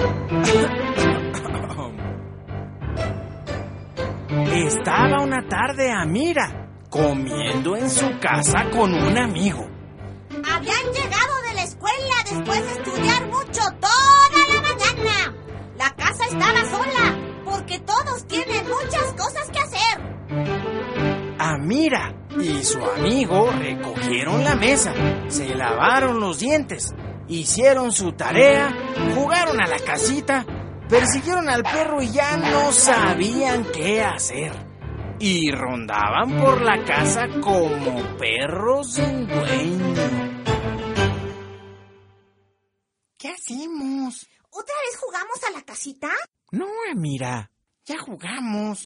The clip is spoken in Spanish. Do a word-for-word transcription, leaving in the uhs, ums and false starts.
Estaba una tarde Amira comiendo en su casa con un amigo. Habían llegado de la escuela después de estudiar mucho toda la mañana. La casa estaba sola porque todos tienen muchas cosas que hacer. Amira y su amigo recogieron la mesa, se lavaron los dientes, hicieron su tarea, jugaron a la casita, persiguieron al perro y ya no sabían qué hacer. Y rondaban por la casa como perros sin dueño. ¿Qué hacemos? ¿Otra vez jugamos a la casita? No, Amira, ya jugamos.